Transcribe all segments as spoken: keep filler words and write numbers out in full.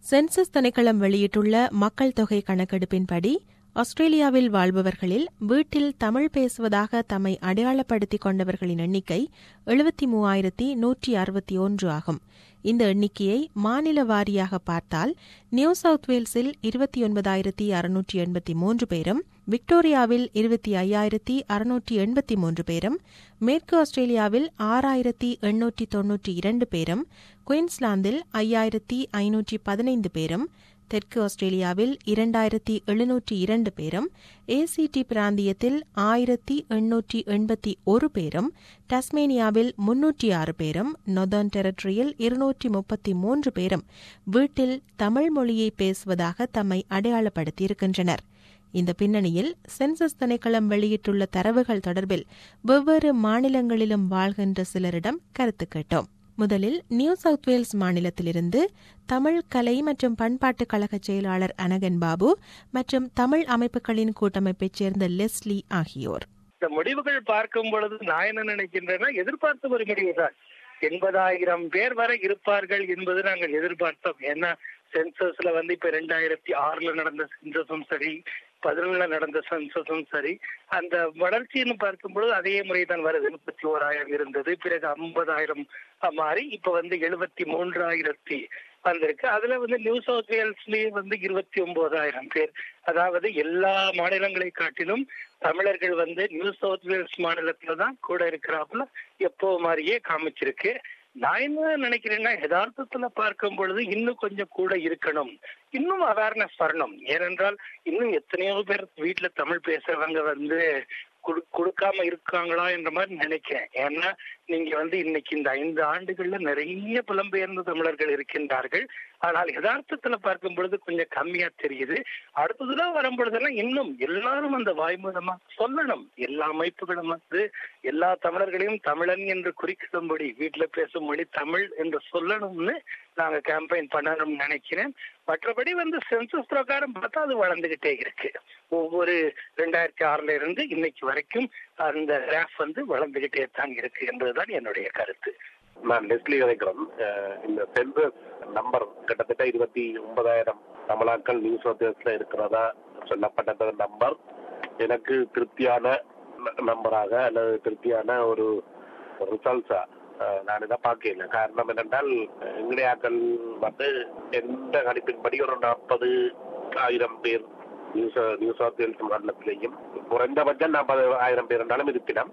Census திணைக்களம் வெளியிட்டுள்ள மக்கள் தொகை கணக்கெடுப்பின்படி ஆஸ்திரேலியாவில் வாழ்பவர்களில் வீட்டில் தமிழ் பேசுவதாக தம்மை அடையாளப்படுத்திக் கொண்டவர்களின் எண்ணிக்கை எழுபத்தி மூவாயிரத்தி நூற்றி அறுபத்தி ஒன்று ஆகும். இந்த எண்ணிக்கையை மாநில வாரியாக பார்த்தால் நியூ சவுத் வேல்ஸில் இருபத்தி ஒன்பதாயிரத்தி அறுநூற்றி எண்பத்தி மூன்று பேரும், விக்டோரியாவில் இருபத்தி ஐயாயிரத்தி அறுநூற்றி எண்பத்தி மூன்று பேரும், மேற்கு ஆஸ்திரேலியாவில் ஆறாயிரத்தி எண்ணூற்றி தொன்னூற்றி இரண்டு பேரும், குயின்ஸ்லாந்தில் ஐயாயிரத்தி ஐநூற்றி பதினைந்து பேரும், தெற்கு ஆஸ்திரேலியாவில் இரண்டாயிரத்தி எழுநூற்றி இரண்டு பேரும், ஏசிடி பிராந்தியத்தில் ஆயிரத்தி எண்ணூற்றி எண்பத்தி ஒரு பேரும், டாஸ்மேனியாவில் முன்னூற்றி ஆறு பேரும், நொதர்ன் டெரிட்டரியில் இருநூற்றி முப்பத்தி மூன்று பேரும் வீட்டில் தமிழ் மொழியை பேசுவதாக தம்மை அடையாளப்படுத்தியிருக்கின்றனர். இந்த பின்னணியில் சென்சஸ் திணைக்களம் வெளியிட்டுள்ள தரவுகள் தொடர்பில் வெவ்வேறு மாநிலங்களிலும் வாழ்கின்ற சிலரிடம் கருத்து கேட்டோம். முதலில் நியூ சவுத் வேல்ஸ் மாநிலத்திலிருந்து தமிழ் கலை மற்றும் பண்பாட்டு கழக செயலாளர் அனகன் பாபு மற்றும் தமிழ் அமைப்புகளின் கூட்டமைப்பைச் சேர்ந்த லெஸ்லி ஆகியோர். இந்த முடிவுகள் பார்க்கும் பொழுது நான் என்ன நினைக்கின்றேன்னா, எதிர்பார்த்த ஒரு முடிவுதான். எண்பதாயிரம் பேர் வரை இருப்பார்கள் என்பது நாங்கள் எதிர்பார்த்தோம். ஏன்னா சென்சஸ்ல வந்து இப்ப ரெண்டாயிரத்தி ஆறுல நடந்த சென்சஸும் சரி, பதினொன்னுல நடந்த சென்சஸும் சரி, அந்த வளர்ச்சின்னு பார்க்கும்பொழுது அதே முறைதான் வருது. முப்பத்தி ஓராயிரம் இருந்தது, பிறகு ஐம்பதாயிரம் மாறி இப்ப வந்து எழுபத்தி மூன்றாயிரத்தி வந்திருக்கு. அதுல வந்து நியூ சவுத் வேல்ஸ்லயே வந்து இருபத்தி ஒன்பதாயிரம் பேர். அதாவது எல்லா மாநிலங்களை காட்டிலும் தமிழர்கள் வந்து நியூ சவுத் வேல்ஸ் மாநிலத்துல தான் கூட இருக்கிறாப்புல எப்போ மாதிரியே காமிச்சிருக்கு. நான் என்ன நினைக்கிறேன்னா, யதார்த்தத்துல பார்க்கும் பொழுது இன்னும் கொஞ்சம் கூட இருக்கணும், இன்னும் அவேர்னஸ் வரணும். ஏனென்றால் இன்னும் எத்தனையோ பேர் வீட்டுல தமிழ் பேசுறவங்க வந்து கொடுக்காம இருக்காங்களா என்ற மாதிரி நினைக்கிறேன். ஏன்னா நீங்க வந்து இன்னைக்கு இந்த ஐந்து ஆண்டுகள்ல நிறைய புலம்பெயர்ந்த தமிழர்கள் இருக்கின்றார்கள். ஆனால் யதார்த்தத்துல பார்க்கும் பொழுது கொஞ்சம் கம்மியா தெரியுது. அடுத்ததுதான் வரும் பொழுதெல்லாம் இன்னும் எல்லாரும் அந்த வாய்மூலமா சொல்லணும். எல்லா அமைப்புகளும் வந்து எல்லா தமிழர்களையும் தமிழன் என்று குறிக்கும்படி வீட்டுல பேசும் மொழி தமிழ் என்று சொல்லணும்னு நாங்க கேம்பெயின் பண்ணணும்னு நினைக்கிறேன். மற்றபடி வந்து சென்சஸ் பிரகாரம் பார்த்தா அது வளர்ந்துகிட்டே இருக்கு. ஒவ்வொரு ரெண்டாயிரத்தி ஆறுல இருந்து இன்னைக்கு வரைக்கும் அந்த கிராஃப் வந்து வளர்ந்துகிட்டே தான் இருக்கு என்பதுதான் என்னுடைய கருத்து. நான் லெஸ்லி வைக்கிறேன். இந்த சென்சஸ் நம்பர் கிட்டத்தட்ட இருபத்தி ஒன்பதாயிரம் தமிழாக்கள் நியூ சவுத் வேல்ஸ்ல இருக்கிறதா சொல்லப்பட்ட நம்பர் எனக்கு திருப்தியான நம்பராக அல்லது திருப்தியான ஒரு ரிசல்ட்ஸா நான் இதை பார்க்கல. காரணம் என்னென்றால், இங்கிலியாக்கள் வந்து எந்த கணிப்பின்படி ஒரு நாற்பது ஆயிரம் பேர் நியூ நியூ சவுத் வேல்ஸ் மாநிலத்திலேயும் குறைந்தபட்சம் நாற்பது ஆயிரம் பேர் என்றாலும் இருப்பினம்.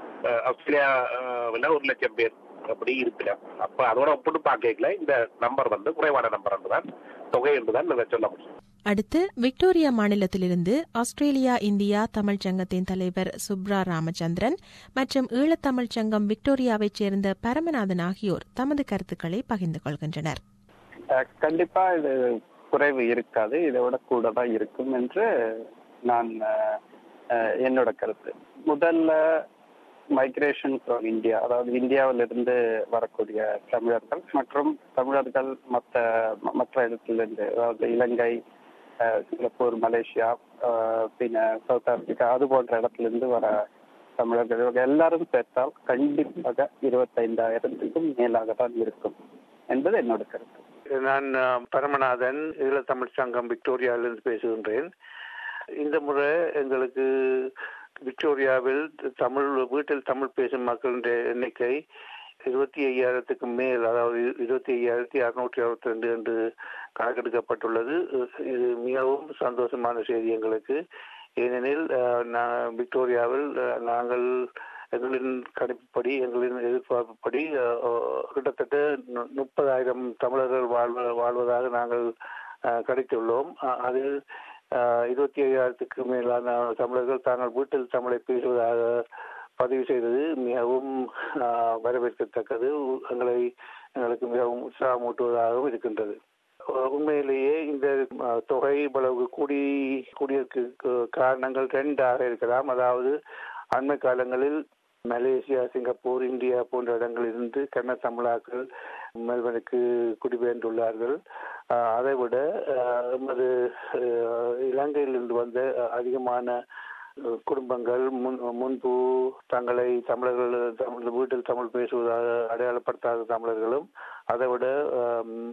ஆஸ்திரேலியாவில் ஒரு லட்சம் பேர் அப்படி இருப்பினம். அப்ப அதோட ஒப்பிட்டு பார்க்கல இந்த நம்பர் வந்து குறைவான நம்பர் என்றுதான், தொகை என்றுதான் நான் சொல்ல முடியும். அடுத்து விக்டோரியா மாநிலத்திலிருந்து ஆஸ்திரேலியா இந்தியா தமிழ்ச் சங்கத்தின் தலைவர் சுப்ரா ராமச்சந்திரன் மற்றும் ஈழத்தமிழ்ச் சங்கம் விக்டோரியாவைச் சேர்ந்த பரமநாதன் ஆகியோர் தமது கருத்துக்களை பகிர்ந்து கொள்கின்றனர். கண்டிப்பா இது குறைவு இருக்காது, இதை விட கூட தான் இருக்கும் என்று நான் என்னோட கருத்து. முதல்ல மைக்ரேஷன் ஃப்ரம் இந்தியா, அதாவது இந்தியாவிலிருந்து வரக்கூடிய தமிழர்கள் மற்றும் தமிழர்கள் மற்ற மற்ற இடத்திலிருந்து, அதாவது இலங்கை, சிங்கப்பூர், மலேசியா, பின்ன சவுத் ஆப்பிரிக்கா, அது போன்ற இடத்திலிருந்து வர தமிழர்கள் இவங்க எல்லாரும் சேர்த்தால் கண்டிப்பாக இருபத்தைந்தாயிரத்துக்கும் மேலாக தான் இருக்கும் என்பது என்னோட கருத்து. நான் பரமநாதன், ஈழத்தமிழ் சங்கம் விக்டோரியாவிலிருந்து பேசுகின்றேன். இந்த முறை எங்களுக்கு விக்டோரியாவில் தமிழ் வீட்டில் தமிழ் பேசும் மக்களுடைய எண்ணிக்கை இருபத்தி ஐயாயிரத்துக்கு மேல், அதாவது இருபத்தி ஐயாயிரத்தி அறுநூற்றி அறுபத்தி ரெண்டு என்று கணக்கெடுக்கப்பட்டுள்ளது. இது மிகவும் சந்தோஷமான செய்தி எங்களுக்கு. ஏனெனில் விக்டோரியாவில் நாங்கள் எங்களின் கணிப்புப்படி, எங்களின் எதிர்பார்ப்புப்படி கிட்டத்தட்ட முப்பதாயிரம் தமிழர்கள் வாழ்வ வாழ்வதாக நாங்கள் கணித்துள்ளோம். அதில் இருபத்தி ஐயாயிரத்துக்கு மேலான தமிழர்கள் தாங்கள் வீட்டில் தமிழை பேசுவதாக பதிவு செய்தது மிகவும் வரவேற்கத்தக்கது. எங்களை எங்களுக்கு மிகவும் உற்சாகமூட்டுவதாகவும் இருக்கின்றது. உண்மையிலேயே இந்த தொகை இவ்வளவு கூடி கூடியிருக்க காரணங்கள் ரெண்டாக இருக்கலாம். அதாவது அண்மை காலங்களில் மலேசியா, சிங்கப்பூர், இந்தியா போன்ற இடங்களிலிருந்து கன்னட தமிழாக்கள் மெல்பனுக்கு குடிபெயர்ந்துள்ளார்கள். அதை விட எமது இலங்கையிலிருந்து வந்த அதிகமான குடும்பங்கள் முன் முன்பு தங்களை தமிழர்கள் தமிழ் வீட்டில் தமிழ் பேசுவதாக அடையாளப்படுத்தாத தமிழர்களும், அதை விட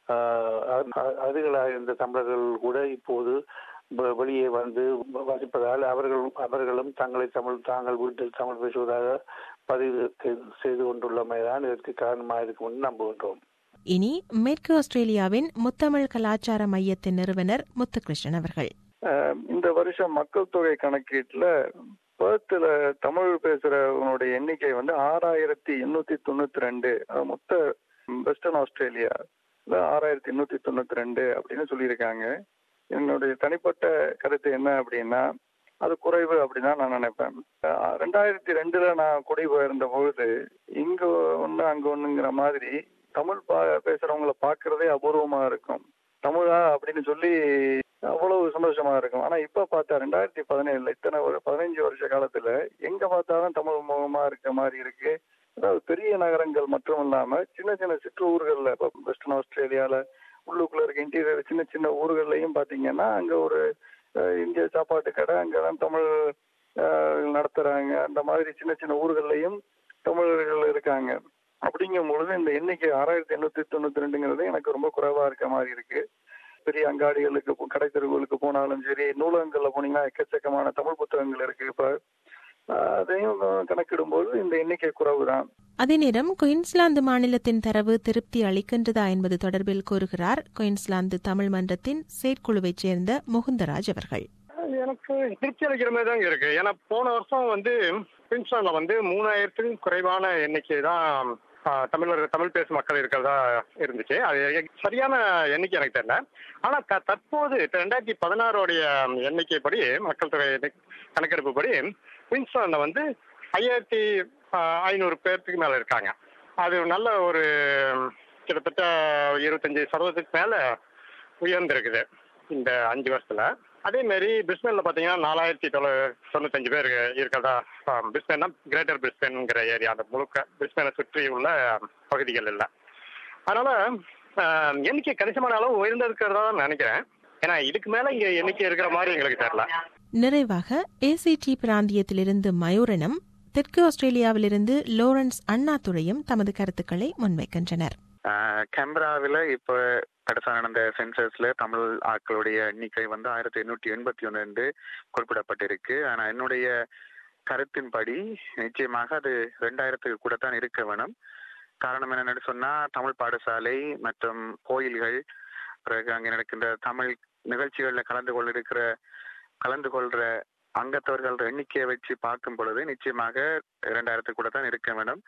அதிகளாக இருந்த தமிழர்கள் கூட இப்போது வெளியே வந்து வசிப்பதால் அவர்கள் அவர்களும் தங்களை தமிழ் தாங்கள் வீட்டில் தமிழ் பேசுவதாக பதிவு செய்து கொண்டுள்ளமைதான் இதற்கு காரணமாக இருக்கும் என்று நம்புகின்றோம். இனி மேற்கு ஆஸ்திரேலியாவின் முத்தமிழ் கலாச்சார மையத்தின் நிறுவனர் முத்துகிருஷ்ணன் அவர்கள். இந்த வருஷம் மக்கள் தொகை கணக்கீட்டுல பேர்த்ல தமிழ் பேசுறவங்களுடைய எண்ணிக்கை வந்து ஆறாயிரத்தி எண்ணூத்தி தொண்ணூத்தி ரெண்டு மொத்த வெஸ்டர்ன் ஆஸ்திரேலியா ஆறாயிரத்தி எண்ணூத்தி தொண்ணூத்தி ரெண்டு அப்படின்னு சொல்லியிருக்காங்க. என்னுடைய தனிப்பட்ட கருத்து என்ன அப்படின்னா அது குறைவு அப்படின்னு தான் நான் நினைப்பேன். ரெண்டாயிரத்தி ரெண்டுல நான் குடிபெயர்ந்த பொழுது இங்க ஒண்ணு அங்க ஒண்ணுங்கிற மாதிரி தமிழ் பா பேசுறவங்களை பாக்குறதே அபூர்வமா இருக்கும். தமிழா அப்படின்னு சொல்லி அவ்வளவு சந்தோஷமா இருக்கும். ஆனா இப்ப பார்த்தா ரெண்டாயிரத்தி பதினேழுல இத்தனை ஒரு பதினைஞ்சு வருஷ காலத்துல எங்க பார்த்தாலும் தமிழ் முகமா இருக்க மாதிரி இருக்கு. அதாவது பெரிய நகரங்கள் மட்டும் இல்லாம சின்ன சின்ன சிற்றூர்கள்ல இப்போ வெஸ்டர்ன் ஆஸ்திரேலியால உள்ளுக்குள்ள இருக்க இன்டீரியர் சின்ன சின்ன ஊர்கள்லையும் பாத்தீங்கன்னா அங்க ஒரு இந்திய சாப்பாட்டு கடை அங்கதான் தமிழ் நடத்துறாங்க. அந்த மாதிரி சின்ன சின்ன ஊர்கள்லையும் தமிழர்கள் இருக்காங்க. அப்படிங்கும் பொழுது இந்த எண்ணிக்கை ஆறாயிரத்தி எண்ணூத்தி தொண்ணூத்தி ரெண்டுங்கிறது எனக்கு ரொம்ப குறைவா இருக்க மாதிரி இருக்கு. பெரிய அங்காடிகளுக்கு கடை தெருவுகளுக்கு போனாலும் சரி, நூலகங்கள்ல போனீங்கன்னா எக்கச்சக்கமான தமிழ் புத்தகங்கள் இருக்கு. இப்ப அதையும் கணக்கிடும்போது இந்த எண்ணிக்கை குறைவுதான். அதே நேரம் குயின்ஸ்லாந்து மாநிலத்தின் தரவு திருப்தி அளிக்கின்றதா என்பது தொடர்பில் கூறுகிறார் குயின்ஸ்லாந்து தமிழ் மன்றத்தின் செயற்குழுவைச் சேர்ந்த முகுந்தராஜ் அவர்கள். எனக்கு திருப்தி அளிக்கிற மாதிரி தான் இருக்கு. ஏன்னா போன வருஷம் வந்து குயின்ஸ்லாந்துல வந்து மூணாயிரத்துக்கும் குறைவான எண்ணிக்கை தான் தமிழர் தமிழ் பேசும் மக்கள் இருக்கிறதா இருந்துச்சு. அது சரியான எண்ணிக்கை எனக்கு தெரியல. ஆனா தற்போது ரெண்டாயிரத்தி பதினாறுடைய எண்ணிக்கைப்படி மக்கள் தொகை கணக்கெடுப்பு படி குயின்ஸ்லாந்துல வந்து ஐயாயிரத்தி ஐநூறு பேர்த்துக்கு மேல இருக்காங்க. அது நல்ல ஒரு கிட்டத்தட்ட இருபத்தஞ்சு சதவீதத்துக்கு மேல உயர்ந்திருக்குது இந்த அஞ்சு வருஷத்துல. அதே மாதிரி பிரிஸ்பேன்ல பாத்தீங்கன்னா நாலாயிரத்தி தொள்ள தொண்ணூத்தஞ்சு பேர் இருக்கிறதா. பிரிஸ்பேன்னா கிரேட்டர் பிரிஸ்பேன்ங்கிற ஏரியா, அந்த முழுக்க பிரிஸ்பேனை சுற்றி உள்ள பகுதிகள் இல்லை. அதனால எண்ணிக்கை கணிசமான அளவு உயர்ந்திருக்கிறதா நினைக்கிறேன். ஏன்னா இதுக்கு மேல இங்க எண்ணிக்கை இருக்கிற மாதிரி எங்களுக்கு தெரியல. நிறைவாக ஏசிடி பிராந்தியத்திலிருந்து மயூரனும் தெற்கு ஆஸ்திரேலியாவிலிருந்து லோரன்ஸ் அண்ணாதுரையும் தமது கருத்துக்களை முன்வைக்கின்றனர். கேம்பராவில் இப்ப கடைசியாக நடந்த சென்சஸ்ல தமிழ் ஆட்களுடைய எண்ணிக்கை வந்து ஆயிரத்தி எண்ணூற்றி எண்பத்தி ஒன்று என்று குறிப்பிடப்பட்டிருக்கு. ஆனா என்னுடைய கருத்தின்படி நிச்சயமாக அது ரெண்டாயிரத்துக்கு கூட தான் இருக்க வேணும். காரணம் என்னன்னு சொன்னா தமிழ் பாடசாலை மற்றும் கோயில்கள், பிறகு அங்கே நடக்கின்ற தமிழ் நிகழ்ச்சிகள்ல கலந்து கொள்ள இருக்கிற கலந்து கொள்ற அங்கத்தவர்கள் எண்ணிக்கையை வச்சு பார்க்கும் பொழுது நிச்சயமாக இரண்டாயிரத்துக்கு கூட தான் இருக்க வேணும்.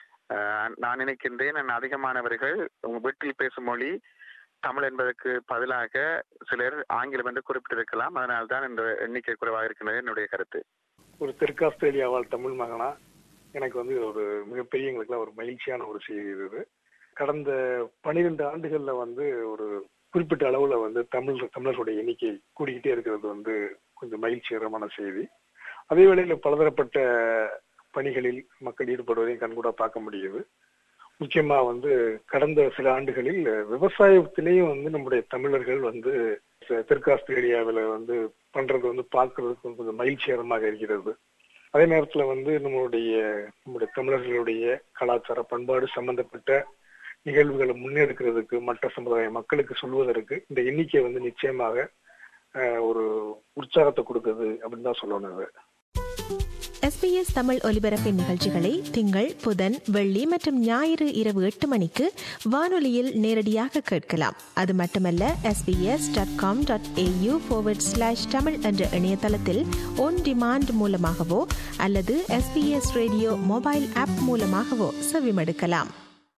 நான் நினைக்கின்றேன் அதிகமானவர்கள் உங்க வீட்டில் பேசும் மொழி தமிழ் என்பதற்கு பதிலாக சிலர் ஆங்கிலம் என்று குறிப்பிட்டிருக்கலாம். அதனால்தான் இந்த எண்ணிக்கை குறைவாக இருக்கின்றது என்னுடைய கருத்து. ஒரு தெற்கு ஆஸ்திரேலியாவால் தமிழ் மகனா எனக்கு வந்து ஒரு மிகப்பெரிய எங்களுக்குலாம் ஒரு மகிழ்ச்சியான ஒரு செய்தி இது. கடந்த பனிரெண்டு ஆண்டுகள்ல வந்து ஒரு குறிப்பிட்ட அளவுல வந்து தமிழ் தமிழர்களுடைய எண்ணிக்கை கூடிக்கிட்டே இருக்கிறது வந்து கொஞ்சம் மகிழ்ச்சிகரமான செய்தி. அதே வேளையில பலதரப்பட்ட பணிகளில் மக்கள் ஈடுபடுவதையும் கண்கூட பார்க்க முடியுது. முக்கியமா வந்து கடந்த சில ஆண்டுகளில் விவசாயத்திலேயும் வந்து நம்முடைய தமிழர்கள் வந்து தெற்கு ஆஸ்திரேலியாவில் வந்து பண்றது வந்து பார்க்கறதுக்கு கொஞ்சம் மகிழ்ச்சிகரமாக இருக்கிறது. அதே நேரத்துல வந்து நம்மளுடைய நம்முடைய தமிழர்களுடைய கலாச்சார பண்பாடு சம்பந்தப்பட்ட நிகழ்வுகளை முன்னெடுக்கிறதுக்கு மற்ற சமுதாய மக்களுக்கு சொல்வதற்கு இந்த எண்ணிக்கை வந்து நிச்சயமாக ஒரு உற்சாகத்தை கொடுக்குது அப்படின்னு தான் சொல்லணும். எஸ்பிஎஸ் தமிழ் ஒலிபரப்பின் நிகழ்ச்சிகளை திங்கள், புதன், வெள்ளி மற்றும் ஞாயிறு இரவு எட்டு மணிக்கு வானொலியில் நேரடியாக கேட்கலாம். அது மட்டுமல்ல, SBS dot com dot AU forward slash Tamil என்ற இணையதளத்தில் ஒன் டிமாண்ட் மூலமாகவோ அல்லது எஸ்பிஎஸ் ரேடியோ மொபைல் ஆப் மூலமாகவோ செவிமடுக்கலாம்.